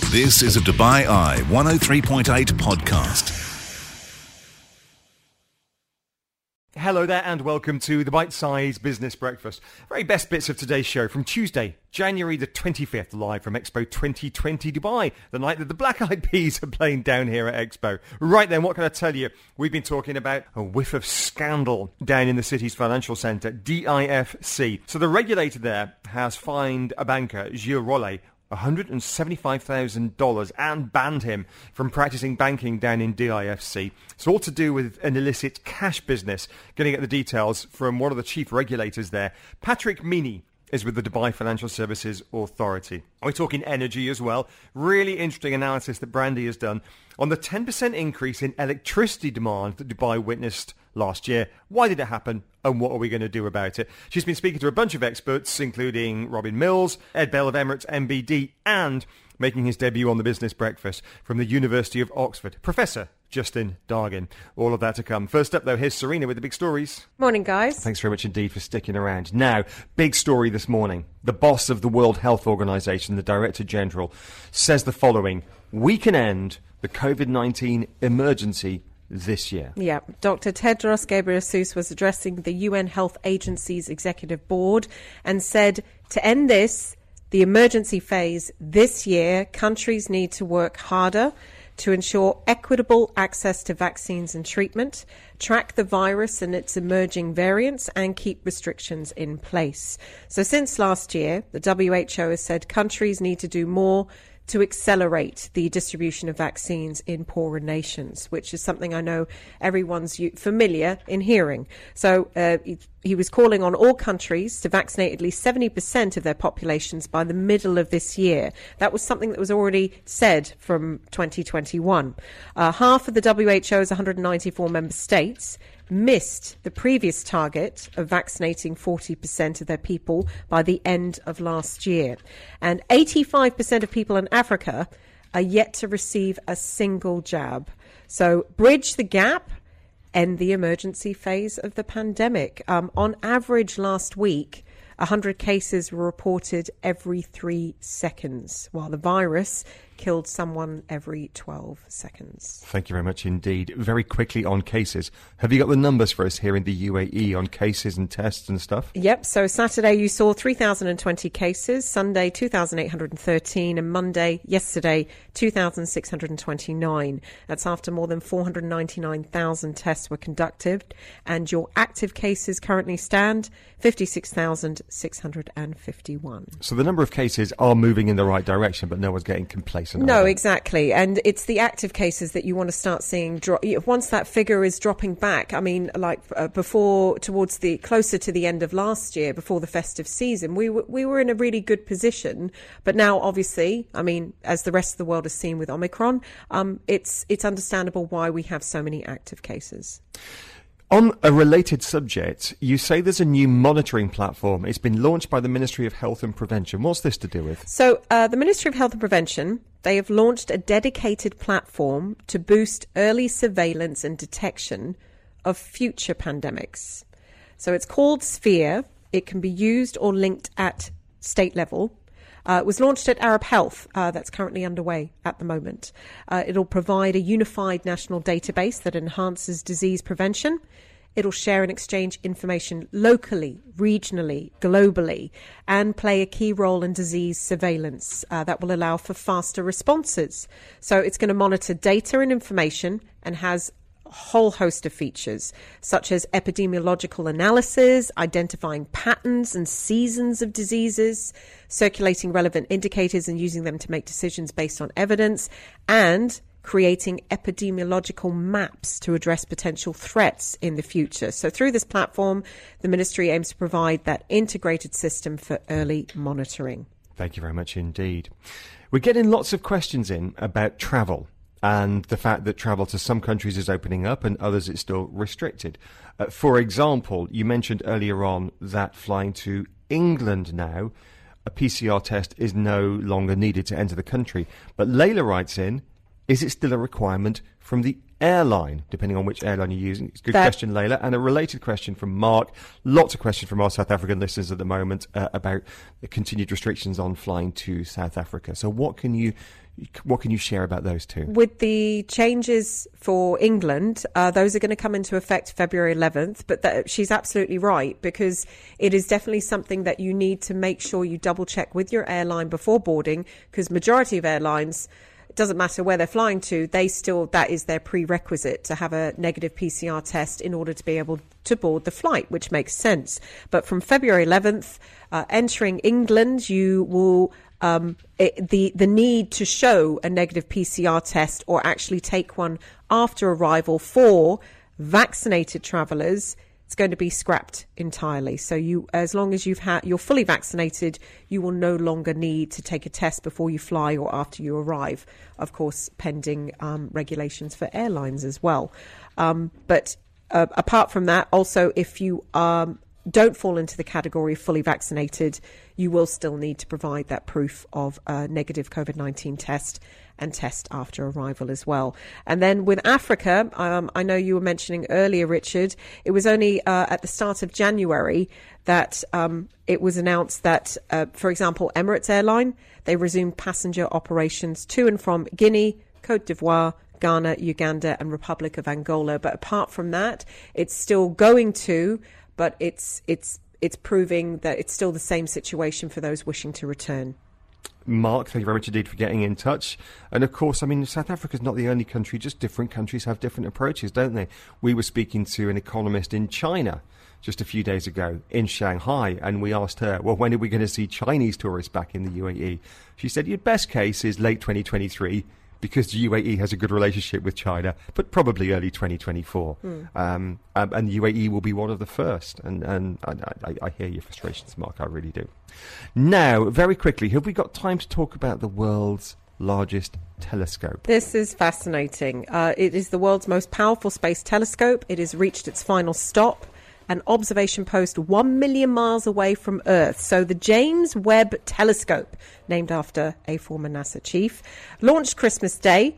This is a Dubai Eye 103.8 podcast. Hello there and welcome to the Bite Size Business Breakfast. Very best bits of today's show from Tuesday, January the 25th, live from Expo 2020 Dubai, the night that the Black Eyed Peas are playing down here at Expo. Right then, what can I tell you? We've been talking about a whiff of scandal down in the city's financial centre, DIFC. So the regulator there has fined a banker, Gilles Rollet, $175,000 and banned him from practicing banking down in DIFC. It's all to do with an illicit cash business. Going to get the details from one of the chief regulators there. Patrick Meany is with the Dubai Financial Services Authority. We're talking energy as well. Really interesting analysis that Brandy has done on the 10% increase in electricity demand that Dubai witnessed last year. Why did it happen? And what are we going to do about it? She's been speaking to a bunch of experts, including Robin Mills, Ed Bell of Emirates MBD, and making his debut on the Business Breakfast from the University of Oxford, Professor Justin Dargin. All of that to come. First up, though, here's Serena with the big stories. Morning, guys. Thanks very much indeed for sticking around. Now, big story this morning. The boss of the World Health Organization, the Director General, says the following: we can end the COVID-19 emergency this year. Yeah, Dr. Tedros Ghebreyesus was addressing the UN Health Agency's executive board and said to end the emergency phase this year, countries need to work harder to ensure equitable access to vaccines and treatment, track the virus and its emerging variants, and keep restrictions in place. So since last year, the WHO has said countries need to do more to accelerate the distribution of vaccines in poorer nations, which is something I know everyone's familiar in hearing. So he was calling on all countries to vaccinate at least 70% of their populations by the middle of this year. That was something that was already said from 2021. Half of the WHO's 194 member states missed the previous target of vaccinating 40% of their people by the end of last year. And 85% of people in Africa are yet to receive a single jab. So bridge the gap, end the emergency phase of the pandemic. On average last week, 100 cases were reported every 3 seconds, while the virus killed someone every 12 seconds. Thank you very much indeed. Very quickly on cases. Have you got the numbers for us here in the UAE on cases and tests and stuff? Yep. So Saturday you saw 3,020 cases, Sunday 2,813, and yesterday, 2,629. That's after more than 499,000 tests were conducted. And your active cases currently stand 56,651. So the number of cases are moving in the right direction, but no one's getting complacent. No, exactly. And it's the active cases that you want to start seeing drop. Once that figure is dropping back, I mean, like closer to the end of last year, before the festive season, we were in a really good position. But now, obviously, I mean, as the rest of the world has seen with Omicron, it's understandable why we have so many active cases. On a related subject, you say there's a new monitoring platform. It's been launched by the Ministry of Health and Prevention. What's this to do with? So the Ministry of Health and Prevention, they have launched a dedicated platform to boost early surveillance and detection of future pandemics. So it's called Sphere. It can be used or linked at state level. It was launched at Arab Health. That's currently underway at the moment. It'll provide a unified national database that enhances disease prevention. It'll share and exchange information locally, regionally, globally, and play a key role in disease surveillance that will allow for faster responses. So it's going to monitor data and information and has a whole host of features, such as epidemiological analysis, identifying patterns and seasons of diseases, circulating relevant indicators and using them to make decisions based on evidence, and creating epidemiological maps to address potential threats in the future. So through this platform, the ministry aims to provide that integrated system for early monitoring. Thank you very much indeed. We're getting lots of questions in about travel and the fact that travel to some countries is opening up and others it's still restricted. For example, you mentioned earlier on that flying to England now, a PCR test is no longer needed to enter the country. But Layla writes in, is it still a requirement from the airline, depending on which airline you're using? It's a good question, Layla. And a related question from Mark. Lots of questions from our South African listeners at the moment about the continued restrictions on flying to South Africa. So what can you share about those two? With the changes for England, those are going to come into effect February 11th. But she's absolutely right, because it is definitely something that you need to make sure you double check with your airline before boarding, because majority of airlines, it doesn't matter where they're flying to, that is their prerequisite to have a negative PCR test in order to be able to board the flight, which makes sense. But from February 11th, entering England, you will the need to show a negative PCR test or actually take one after arrival for vaccinated travellers, it's going to be scrapped entirely. So as long as you're fully vaccinated, you will no longer need to take a test before you fly or after you arrive. Of course, pending regulations for airlines as well. But apart from that, also, if you don't fall into the category of fully vaccinated, you will still need to provide that proof of a negative COVID-19 test and test after arrival as well. And then with Africa, I know you were mentioning earlier, Richard, it was only at the start of January that it was announced that, for example, Emirates Airline, they resumed passenger operations to and from Guinea, Cote d'Ivoire, Ghana, Uganda and Republic of Angola. But apart from that, it's still going to, but it's proving that it's still the same situation for those wishing to return. Mark, thank you very much indeed for getting in touch. And of course, I mean, South Africa's not the only country, just different countries have different approaches, don't they? We were speaking to an economist in China just a few days ago in Shanghai, and we asked her, well, when are we going to see Chinese tourists back in the UAE? She said, your best case is late 2023, because the UAE has a good relationship with China, but probably early 2024. And the UAE will be one of the first. And I hear your frustrations, Mark, I really do. Now, very quickly, have we got time to talk about the world's largest telescope? This is fascinating. It is the world's most powerful space telescope. It has reached its final stop, an observation post 1 million miles away from Earth. So the James Webb Telescope, named after a former NASA chief, launched Christmas Day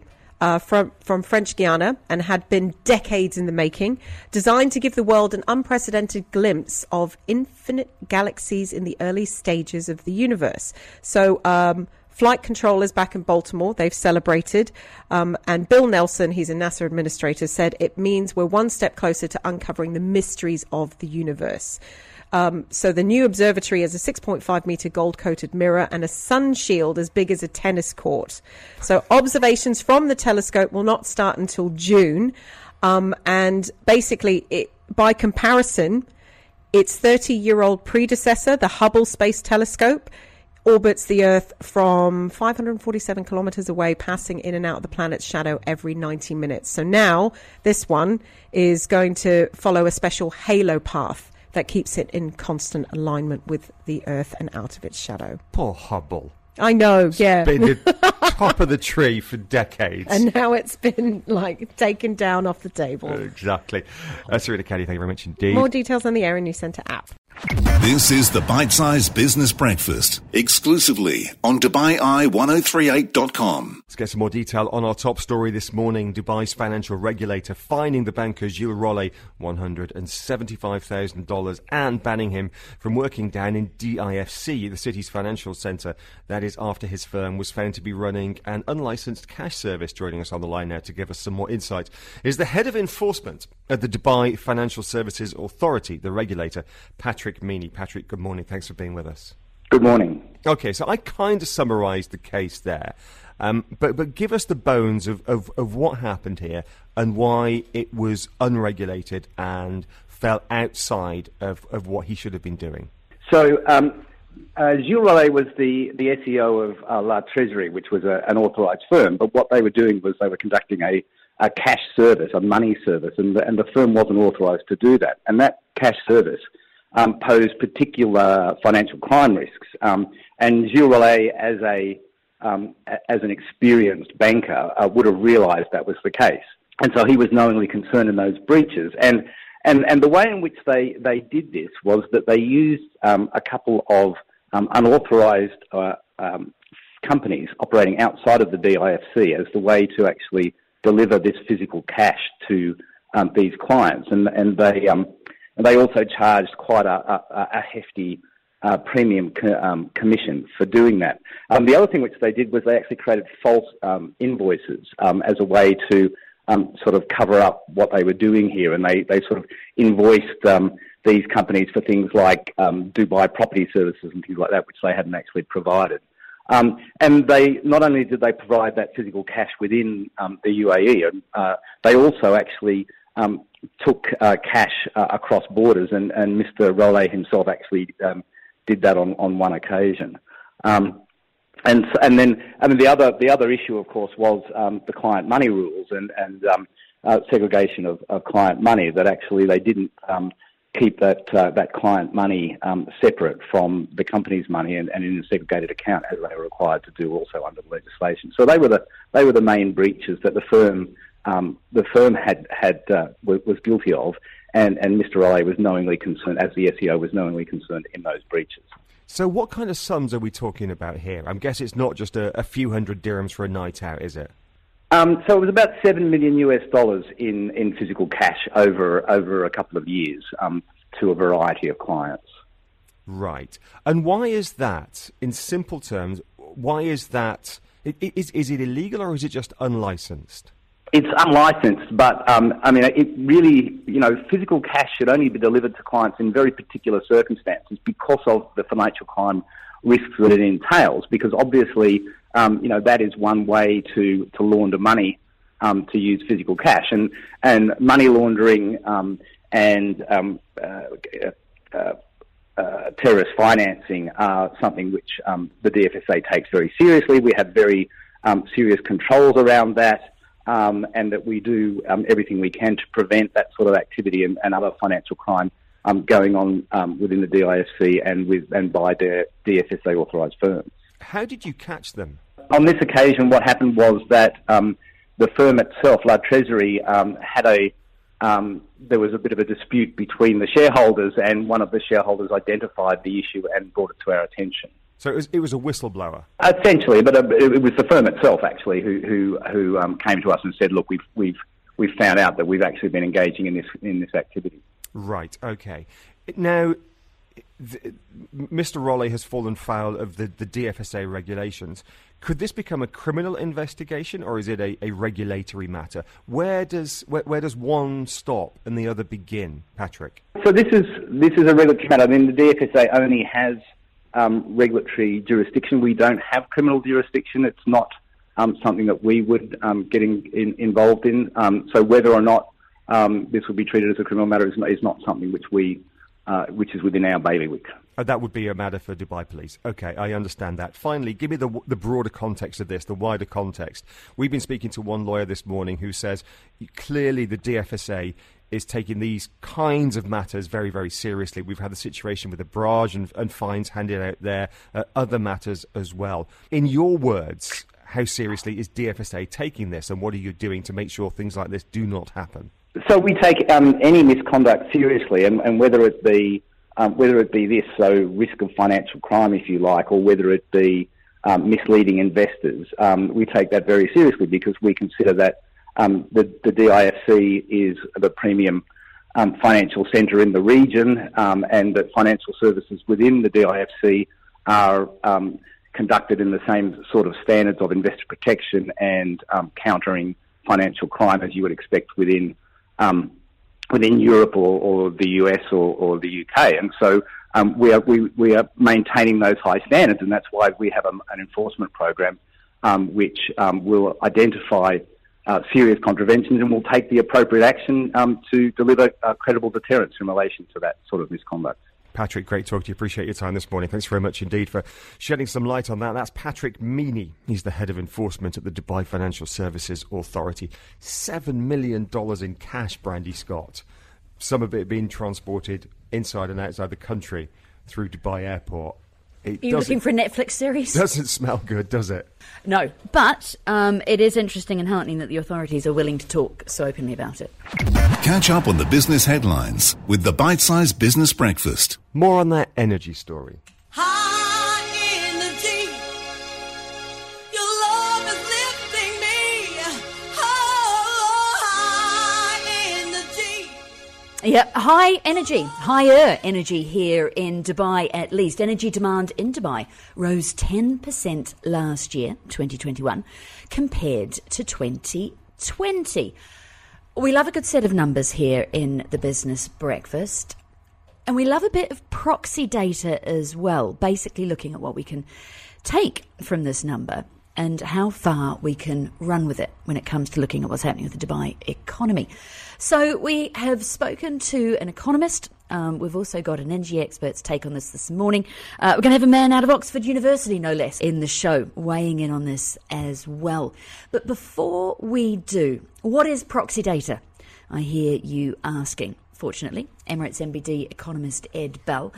from French Guiana and had been decades in the making, designed to give the world an unprecedented glimpse of infinite galaxies in the early stages of the universe. So flight controllers back in Baltimore, they've celebrated. And Bill Nelson, he's a NASA administrator, said it means we're one step closer to uncovering the mysteries of the universe. So the new observatory has a 6.5 meter gold-coated mirror and a sun shield as big as a tennis court. So observations from the telescope will not start until June. And basically, by comparison, its 30-year-old predecessor, the Hubble Space Telescope, orbits the Earth from 547 kilometers away, passing in and out of the planet's shadow every 90 minutes. So now this one is going to follow a special halo path that keeps it in constant alignment with the Earth and out of its shadow. Poor Hubble. I know, yeah. It's been the top of the tree for decades. And now it's been, taken down off the table. Exactly. Sarita Caddy, thank you very much indeed. More details on the Aaron News Centre app. This is the Bite-Sized Business Breakfast, exclusively on DubaiEye1038.com. Let's get some more detail on our top story this morning. Dubai's financial regulator fining the banker Gilles Rollet $175,000 and banning him from working down in DIFC, the city's financial centre. That is after his firm was found to be running an unlicensed cash service. Joining us on the line now to give us some more insight is the head of enforcement at the Dubai Financial Services Authority, the regulator, Patrick Meany. Patrick, good morning. Thanks for being with us. Good morning. Okay, so I kind of summarised the case there, but give us the bones of what happened here and why it was unregulated and fell outside of what he should have been doing. So Gilles Rollet was the SEO of La Treasury, which was an authorised firm, but what they were doing was they were conducting a cash service, a money service, and the firm wasn't authorised to do that. And that cash service posed particular financial crime risks. And Gilles Rollet, as an experienced banker, would have realised that was the case. And so he was knowingly concerned in those breaches. And the way in which they did this was that they used a couple of unauthorised companies operating outside of the DIFC as the way to actually deliver this physical cash to these clients, and they also charged quite a hefty premium commission for doing that. The other thing which they did was they actually created false invoices as a way to sort of cover up what they were doing here, and they sort of invoiced these companies for things like Dubai property services and things like that, which they hadn't actually provided. And they not only did they provide that physical cash within the UAE, they also actually took cash across borders, and Mr. Rollet himself actually did that on one occasion. And then the other issue, of course, was the client money rules and segregation of client money. That actually they didn't keep that client money separate from the company's money and in a segregated account, as they were required to do also under the legislation. So they were the main breaches that the firm was guilty of, and Mr. Rollet was knowingly concerned, as the SEO was knowingly concerned in those breaches. So what kind of sums are we talking about here? I guess it's not just a few hundred dirhams for a night out, is it? So it was about $7 million in physical cash over a couple of years to a variety of clients. Right. And why is that, in simple terms, why is that? Is it illegal or is it just unlicensed? It's unlicensed, but it really, physical cash should only be delivered to clients in very particular circumstances because of the financial crime risks that it entails. Because obviously, that is one way to launder money, to use physical cash, and money laundering and terrorist financing are something which the DFSA takes very seriously. We have very serious controls around that. And that we do everything we can to prevent that sort of activity and other financial crime going on within the DIFC and by the DFSA authorised firms. How did you catch them? On this occasion, what happened was that the firm itself, La Treasury, there was a bit of a dispute between the shareholders, and one of the shareholders identified the issue and brought it to our attention. So it was a whistleblower? Essentially, but it was the firm itself, actually, who came to us and said, look, we've found out that we've actually been engaging in this activity. Right, okay. Now, Mr. Rollet has fallen foul of the DFSA regulations. Could this become a criminal investigation, or is it a regulatory matter? Where does one stop and the other begin, Patrick? So this is a regulatory matter. I mean, the DFSA only has regulatory jurisdiction. We don't have criminal jurisdiction. It's not something that we would get involved in. So whether or not this would be treated as a criminal matter is not something which is within our bailiwick. That would be a matter for Dubai Police. Okay, I understand that. Finally, give me the broader context of this, the wider context. We've been speaking to one lawyer this morning who says clearly the DFSA is taking these kinds of matters very, very seriously. We've had the situation with the barrage and fines handed out there, other matters as well. In your words, how seriously is DFSA taking this, and what are you doing to make sure things like this do not happen? So we take any misconduct seriously, and whether it be this, so risk of financial crime, if you like, or whether it be misleading investors, we take that very seriously because we consider that the DIFC is the premium financial centre in the region, and that financial services within the DIFC are conducted in the same sort of standards of investor protection and countering financial crime as you would expect within Europe or the US or the UK. And so we are maintaining those high standards, and that's why we have an enforcement program which will identify serious contraventions and will take the appropriate action to deliver credible deterrence in relation to that sort of misconduct. Patrick, great talk to you. Appreciate your time this morning. Thanks very much indeed for shedding some light on that. That's Patrick Meany. He's the head of enforcement at the Dubai Financial Services Authority. $7 million in cash, Brandy Scott. Some of it being transported inside and outside the country through Dubai Airport. Are you looking for a Netflix series? Doesn't smell good, does it? No, but it is interesting and heartening that the authorities are willing to talk so openly about it. Catch up on the business headlines with the Bite-Sized Business Breakfast. More on that energy story. High energy, your love is lifting me. Oh. Yeah, higher energy here in Dubai at least. Energy demand in Dubai rose 10% last year, 2021, compared to 2020. We love a good set of numbers here in the Business Breakfast. And we love a bit of proxy data as well, basically looking at what we can take from this number and how far we can run with it when it comes to looking at what's happening with the Dubai economy. So we have spoken to an economist. We've also got an energy expert's take on this morning. We're going to have a man out of Oxford University, no less, in the show, weighing in on this as well. But before we do, what is proxy data? I hear you asking. Fortunately, Emirates NBD economist Ed Bell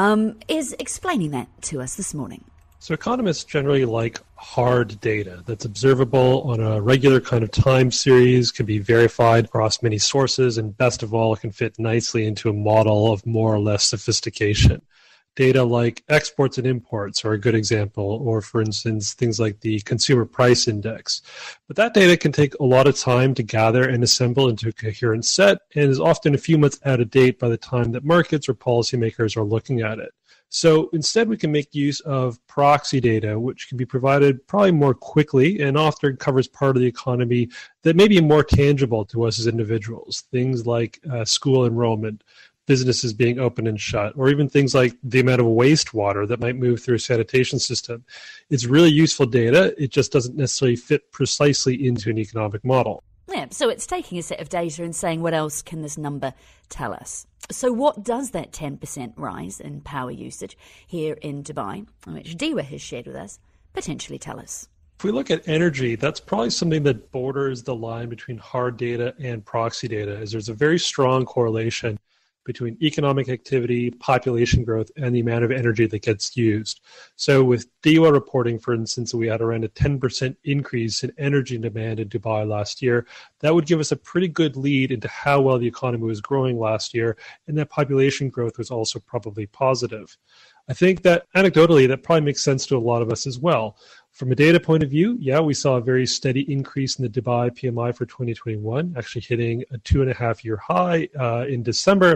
is explaining that to us this morning. So economists generally like hard data that's observable on a regular kind of time series, can be verified across many sources, and best of all, it can fit nicely into a model of more or less sophistication. Data like exports and imports are a good example, or for instance, things like the Consumer Price Index. But that data can take a lot of time to gather and assemble into a coherent set, and is often a few months out of date by the time that markets or policymakers are looking at it. So instead, we can make use of proxy data, which can be provided probably more quickly and often covers part of the economy that may be more tangible to us as individuals. Things like school enrollment, businesses being open and shut, or even things like the amount of wastewater that might move through a sanitation system. It's really useful data. It just doesn't necessarily fit precisely into an economic model. Yeah, so it's taking a set of data and saying, what else can this number tell us? So what does that 10% rise in power usage here in Dubai, which Dewa has shared with us, potentially tell us? If we look at energy, that's probably something that borders the line between hard data and proxy data, as there's a very strong correlation between economic activity, population growth, and the amount of energy that gets used. So with DEWA reporting, for instance, we had around a 10% increase in energy demand in Dubai last year. That would give us a pretty good lead into how well the economy was growing last year, and that population growth was also probably positive. I think that anecdotally, that probably makes sense to a lot of us as well. From a data point of view, yeah, we saw a very steady increase in the Dubai PMI for 2021, actually hitting a 2.5-year high in December,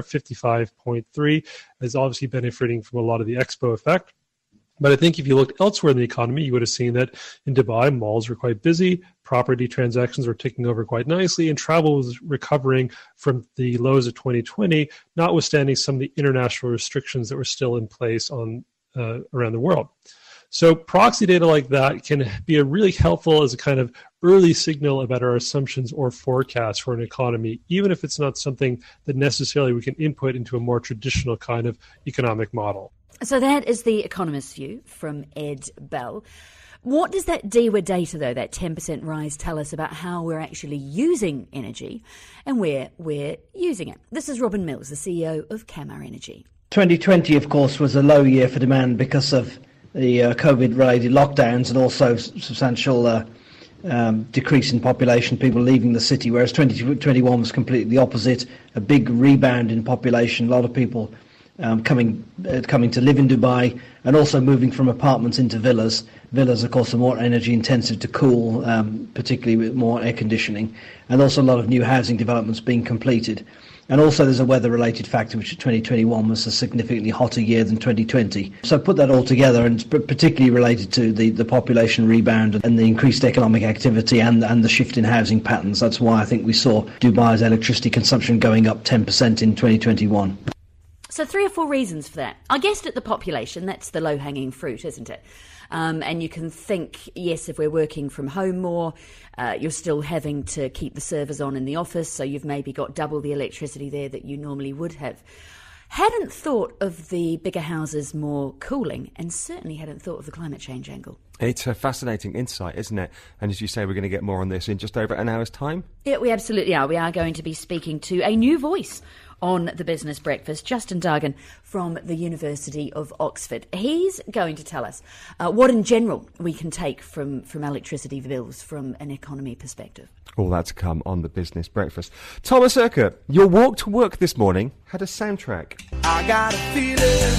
55.3, is obviously benefiting from a lot of the expo effect. But I think if you looked elsewhere in the economy, you would have seen that in Dubai, malls were quite busy, property transactions were ticking over quite nicely, and travel was recovering from the lows of 2020, notwithstanding some of the international restrictions that were still in place on around the world. So proxy data like that can be really helpful as a kind of early signal about our assumptions or forecasts for an economy, even if it's not something that necessarily we can input into a more traditional kind of economic model. So that is the economist's view from Ed Bell. What does that DEWA data, though, that 10% rise, tell us about how we're actually using energy and where we're using it? This is Robin Mills, the CEO of Kamar Energy. 2020, of course, was a low year for demand because of the COVID-related lockdowns and also substantial decrease in population, people leaving the city, whereas 2021 was completely the opposite, a big rebound in population, a lot of people coming to live in Dubai, and also moving from apartments into villas. Villas, of course, are more energy intensive to cool, particularly with more air conditioning, and also a lot of new housing developments being completed. And also there's a weather-related factor, which 2021 was a significantly hotter year than 2020. So put that all together, and it's particularly related to the population rebound and the increased economic activity and the shift in housing patterns. That's why I think we saw Dubai's electricity consumption going up 10% in 2021. So 3 or 4 reasons for that. I guessed at the population, that's the low-hanging fruit, isn't it? And you can think, yes, if we're working from home more, you're still having to keep the servers on in the office, so you've maybe got double the electricity there that you normally would have. Hadn't thought of the bigger houses more cooling, and certainly hadn't thought of the climate change angle. It's a fascinating insight, isn't it? And as you say, we're going to get more on this in just over an hour's time. Yeah, we absolutely are. We are going to be speaking to a new voice on the Business Breakfast, Justin Dargan from the University of Oxford. He's going to tell us what in general we can take from electricity bills from an economy perspective. All that to come on the Business Breakfast. Thomas Urquhart, your walk to work this morning had a soundtrack. I got a feeling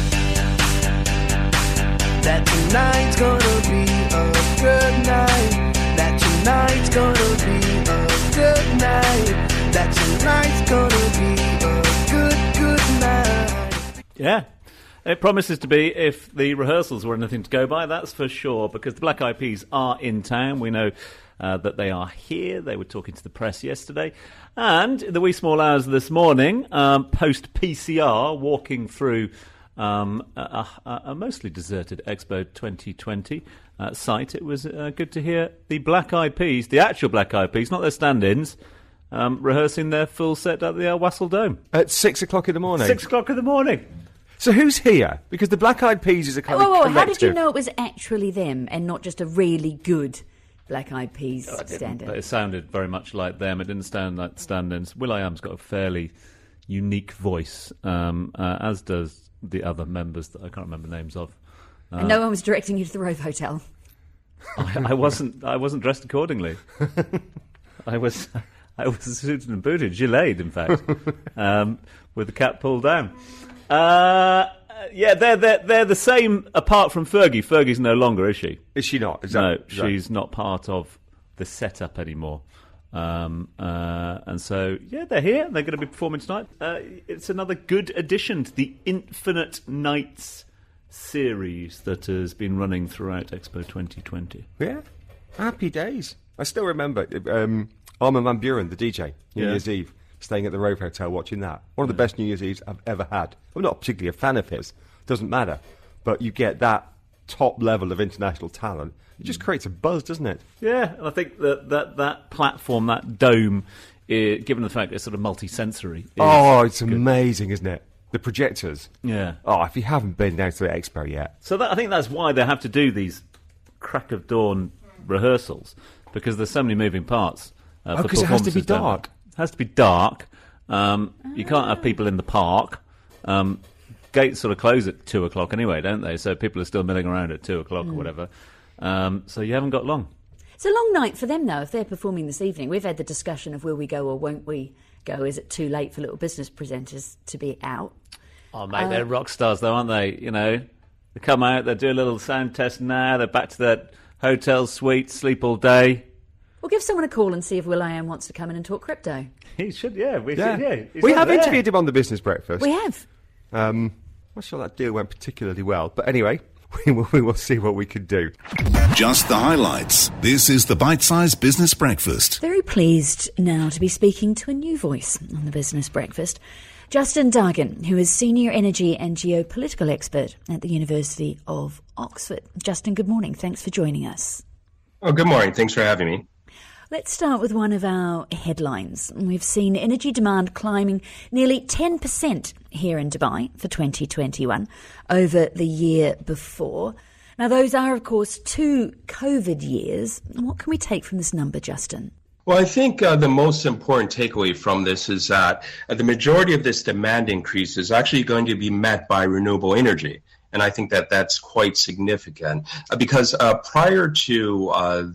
that tonight's gonna be a good night. That tonight's gonna be a good night. That tonight's gonna be a Yeah. It promises to be, if the rehearsals were anything to go by, that's for sure, because the Black Eyed Peas are in town. We know that they are here. They were talking to the press yesterday. And in the wee small hours this morning, post-PCR, walking through a mostly deserted Expo 2020 site, it was good to hear the Black Eyed Peas, the actual Black Eyed Peas, not their stand-ins, rehearsing their full set at the Wassell Dome. At 6 o'clock in the morning? 6 o'clock in the morning. So who's here? Because the Black Eyed Peas is a kind of collective. How did you know it was actually them and not just a really good Black Eyed Peas stand-in? But it sounded very much like them. It didn't sound like stand-ins. will.i.am's got a fairly unique voice, as does the other members that I can't remember the names of. And no one was directing you to the Rove Hotel. I wasn't dressed accordingly. I was suited and booted, gilets, in fact, with the cap pulled down. Yeah, they're the same, apart from Fergie. Fergie's no longer, is she? Is she not? She's not part of the setup anymore. And so, yeah, they're here. They're going to be performing tonight. It's another good addition to the Infinite Nights series that has been running throughout Expo 2020. Yeah, happy days. I still remember Armin van Buuren, the DJ, New Year's Eve, staying at the Rove Hotel watching that. One of the best New Year's Eves I've ever had. I'm not particularly a fan of his, doesn't matter, but you get that top level of international talent. It just creates a buzz, doesn't it? Yeah, and I think that platform, that dome, given the fact it's sort of multi-sensory. It's amazing, isn't it? The projectors. Yeah. Oh, if you haven't been down to the Expo yet. So I think that's why they have to do these crack of dawn rehearsals, because there's so many moving parts. Because it has to be dark. It has to be dark. You can't have people in the park. Gates sort of close at 2 o'clock anyway, don't they? So people are still milling around at 2 o'clock or whatever. So you haven't got long. It's a long night for them, though, if they're performing this evening. We've had the discussion of will we go or won't we go. Is it too late for little business presenters to be out? Oh, mate, they're rock stars, though, aren't they? You know, they come out, they do a little sound test now, they're back to their hotel suite, sleep all day. We'll give someone a call and see if will.i.am wants to come in and talk crypto. He should, yeah. We have interviewed him on the Business Breakfast. We have. I'm not sure that deal went particularly well. But anyway, we will see what we can do. Just the highlights. This is the Bite-Sized Business Breakfast. Very pleased now to be speaking to a new voice on the Business Breakfast. Justin Dargan, who is Senior Energy and Geopolitical Expert at the University of Oxford. Justin, good morning. Thanks for joining us. Oh, good morning. Thanks for having me. Let's start with one of our headlines. We've seen energy demand climbing nearly 10% here in Dubai for 2021 over the year before. Now, those are, of course, 2 COVID years. What can we take from this number, Justin? Well, I think the most important takeaway from this is that the majority of this demand increase is actually going to be met by renewable energy. And I think that that's quite significant because prior to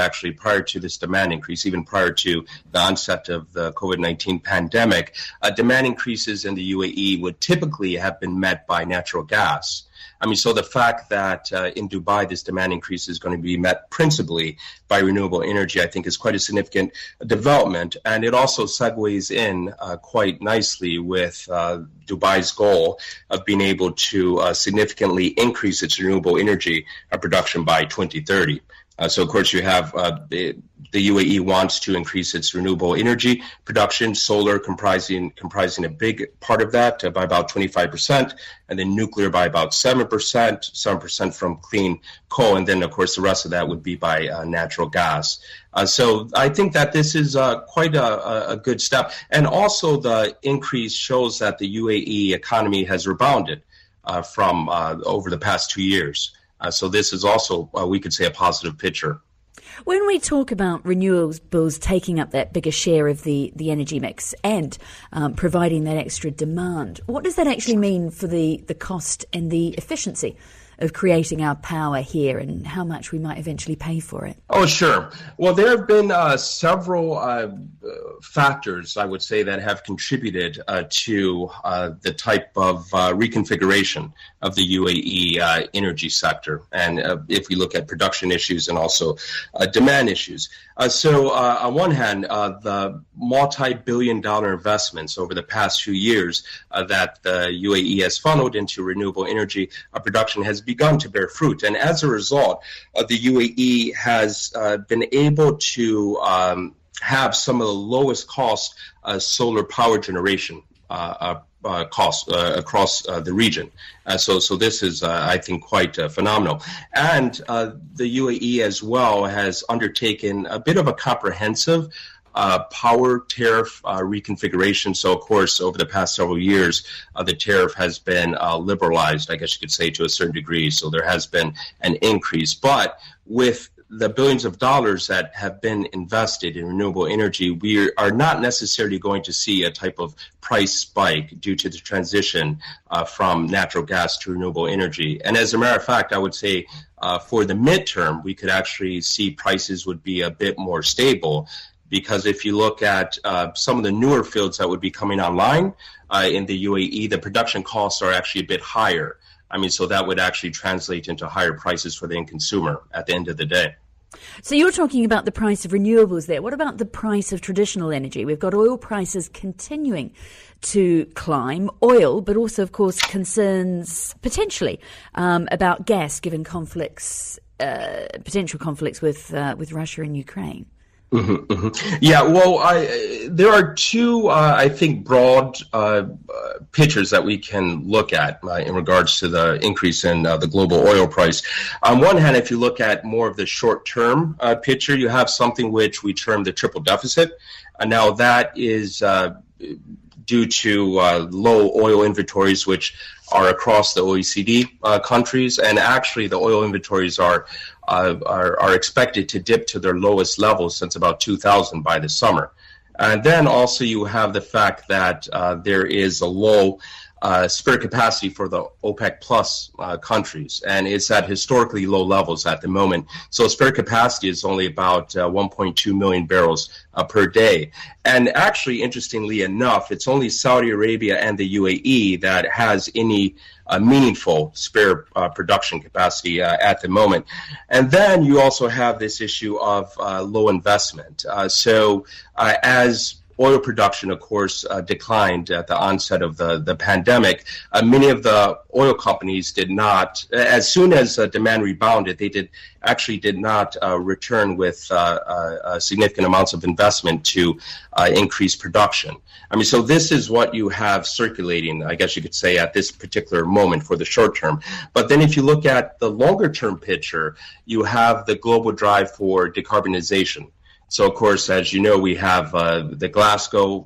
this demand increase, even prior to the onset of the COVID-19 pandemic, demand increases in the UAE would typically have been met by natural gas. I mean, so the fact that in Dubai this demand increase is going to be met principally by renewable energy, I think is quite a significant development. And it also segues in quite nicely with Dubai's goal of being able to significantly increase its renewable energy production by 2030. So, of course, you have the UAE wants to increase its renewable energy production, solar comprising a big part of that by about 25%, and then nuclear by about 7% from clean coal, and then, of course, the rest of that would be by natural gas. So I think that this is quite a good step. And also the increase shows that the UAE economy has rebounded from over the past 2 years. So this is also, we could say, a positive picture. When we talk about renewables taking up that bigger share of the energy mix and providing that extra demand, what does that actually mean for the cost and the efficiency of creating our power here and how much we might eventually pay for it? Oh, sure. Well, there have been several factors, I would say, that have contributed to the type of reconfiguration of the UAE energy sector. And if we look at production issues and also demand issues. So on one hand, the multi-billion-dollar investments over the past few years that the UAE has funneled into renewable energy production has begun to bear fruit. And as a result, the UAE has been able to have some of the lowest cost solar power generation costs across the region. So this is, I think, quite phenomenal. And the UAE as well has undertaken a bit of a comprehensive power tariff reconfiguration. So, of course, over the past several years, the tariff has been liberalized, I guess you could say, to a certain degree. So there has been an increase. But with the billions of dollars that have been invested in renewable energy, we are not necessarily going to see a type of price spike due to the transition from natural gas to renewable energy. And as a matter of fact, I would say for the midterm, we could actually see prices would be a bit more stable. Because if you look at some of the newer fields that would be coming online in the UAE, the production costs are actually a bit higher. I mean, so that would actually translate into higher prices for the end consumer at the end of the day. So you're talking about the price of renewables there. What about the price of traditional energy? We've got oil prices continuing to climb, oil, but also, of course, concerns potentially about gas, given conflicts, potential conflicts with Russia and Ukraine. Mm-hmm, mm-hmm. Yeah, well, there are two, I think, broad pictures that we can look at in regards to the increase in the global oil price. On one hand, if you look at more of the short-term picture, you have something which we term the triple deficit. Now, that is due to low oil inventories, which are across the OECD countries, and actually the oil inventories are expected to dip to their lowest levels since about 2000 by the summer. And then also you have the fact that there is a low spare capacity for the OPEC plus countries, and it's at historically low levels at the moment. So spare capacity is only about 1.2 million barrels per day. And actually, interestingly enough, it's only Saudi Arabia and the UAE that has any meaningful spare production capacity at the moment. And then you also have this issue of low investment. So as oil production, of course, declined at the onset of the pandemic. Many of the oil companies did not, as soon as demand rebounded, they did not return with significant amounts of investment to increase production. I mean, so this is what you have circulating, I guess you could say, at this particular moment for the short term. But then if you look at the longer term picture, you have the global drive for decarbonization. So, of course, as you know, we have the Glasgow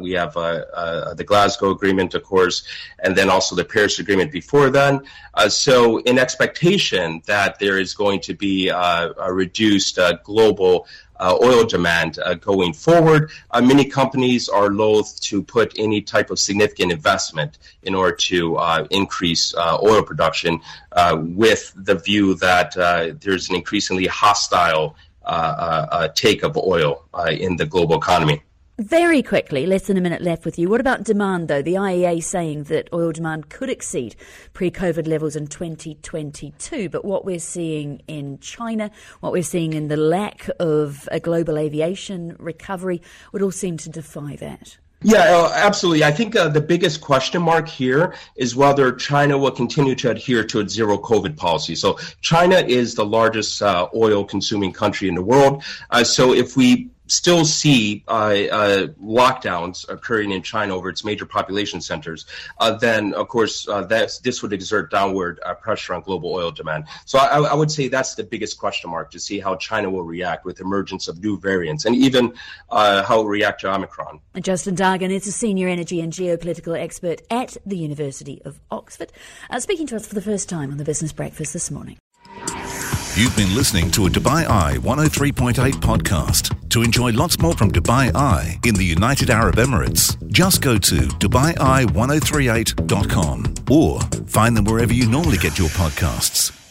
Agreement, of course, and then also the Paris Agreement before then. So in expectation that there is going to be a reduced global oil demand going forward, many companies are loath to put any type of significant investment in order to increase oil production with the view that there's an increasingly hostile take of oil in the global economy. Very quickly, less than a minute left with you. What about demand, though? The IEA saying that oil demand could exceed pre-COVID levels in 2022. But what we're seeing in China, what we're seeing in the lack of a global aviation recovery would all seem to defy that. Yeah, absolutely. I think the biggest question mark here is whether China will continue to adhere to its zero COVID policy. So China is the largest oil consuming country in the world. So if we still see lockdowns occurring in China over its major population centers, then, of course, this would exert downward pressure on global oil demand. So I would say that's the biggest question mark, to see how China will react with the emergence of new variants, and even how it will react to Omicron. Justin Dargan is a senior energy and geopolitical expert at the University of Oxford, speaking to us for the first time on the Business Breakfast this morning. You've been listening to a Dubai Eye 103.8 podcast. To enjoy lots more from Dubai Eye in the United Arab Emirates, just go to DubaiEye1038.com or find them wherever you normally get your podcasts.